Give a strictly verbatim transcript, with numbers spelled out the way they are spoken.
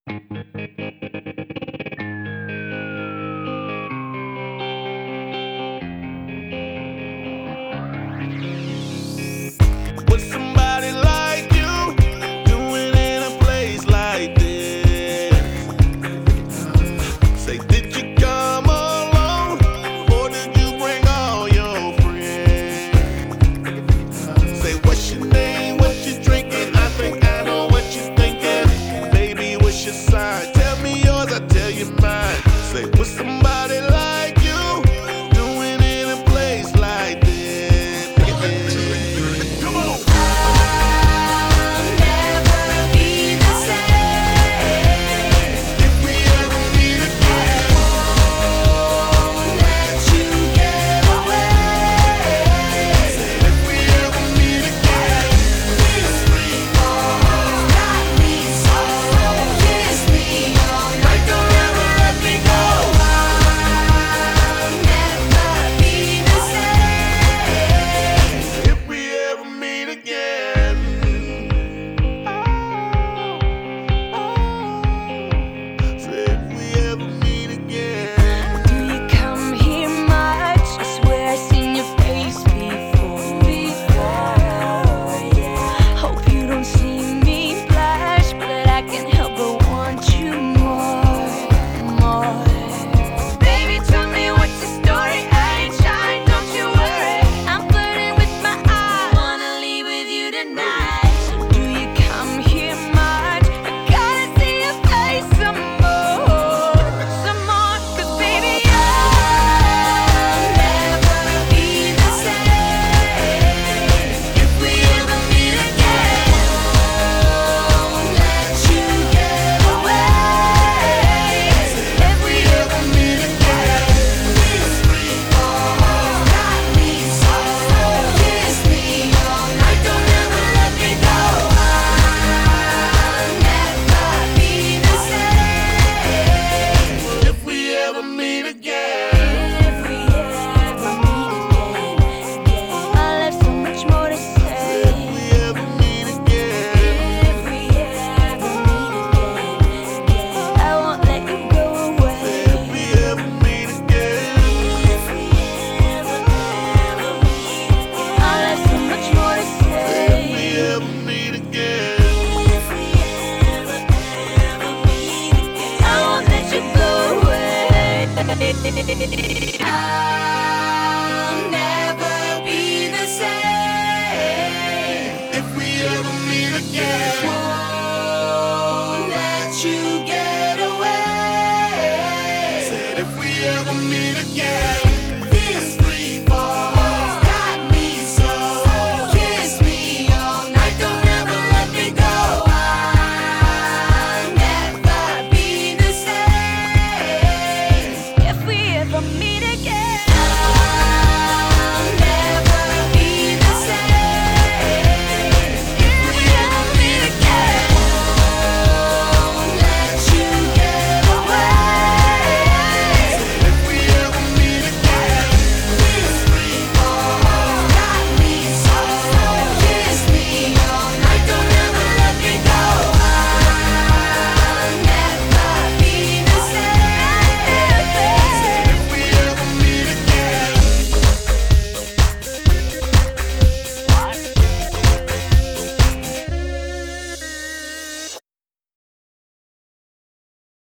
With somebody like you, doing in a place like this. Say, did you come alone, or did you bring all your friends? Say, what's your name, what you drinking? I think I know what you're thinking. Baby, what's your sign? Tell me yours, I tell you mine. Say, with somebody like you, doing in a place like this. Come on. I'll never be the same if we ever meet again. Won't let you get away. Said if we ever meet